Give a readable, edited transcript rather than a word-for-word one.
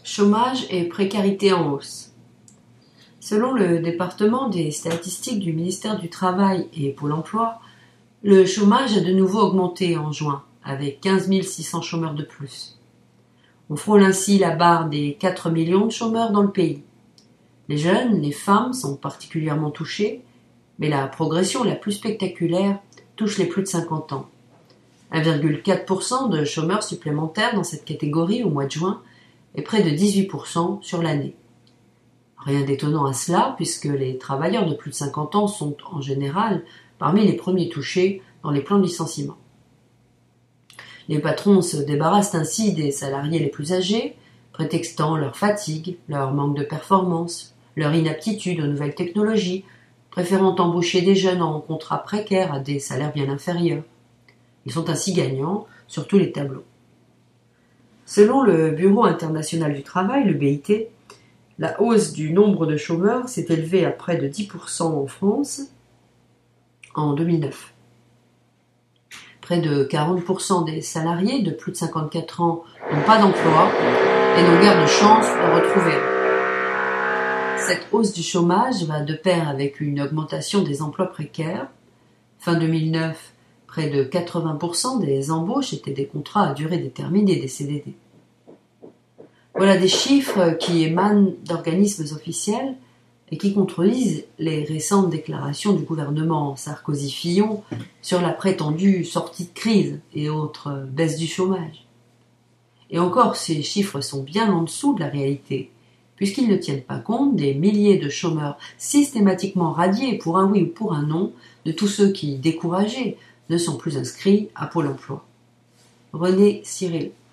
Chômage et précarité en hausse. Selon le département des statistiques du ministère du Travail et Pôle emploi, le chômage a de nouveau augmenté en juin, avec 15 600 chômeurs de plus. On frôle ainsi la barre des 4 millions de chômeurs dans le pays. Les jeunes, les femmes sont particulièrement touchés, mais la progression la plus spectaculaire touche les plus de 50 ans. 1,4% de chômeurs supplémentaires dans cette catégorie au mois de juin et près de 18% sur l'année. Rien d'étonnant à cela puisque les travailleurs de plus de 50 ans sont en général parmi les premiers touchés dans les plans de licenciement. Les patrons se débarrassent ainsi des salariés les plus âgés, prétextant leur fatigue, leur manque de performance, leur inaptitude aux nouvelles technologies, préférant embaucher des jeunes en contrat précaire à des salaires bien inférieurs. Ils sont ainsi gagnants sur tous les tableaux. Selon le Bureau international du travail, le BIT, la hausse du nombre de chômeurs s'est élevée à près de 10% en France en 2009. Près de 40% des salariés de plus de 54 ans n'ont pas d'emploi et n'ont guère de chance de retrouver. Cette hausse du chômage va de pair avec une augmentation des emplois précaires. Fin 2009, près de 80% des embauches étaient des contrats à durée déterminée, des CDD. Voilà des chiffres qui émanent d'organismes officiels et qui contredisent les récentes déclarations du gouvernement Sarkozy-Fillon sur la prétendue sortie de crise et autres baisses du chômage. Et encore, ces chiffres sont bien en dessous de la réalité, puisqu'ils ne tiennent pas compte des milliers de chômeurs systématiquement radiés pour un oui ou pour un non, de tous ceux qui, découragés, ne sont plus inscrits à Pôle emploi. René Cyril.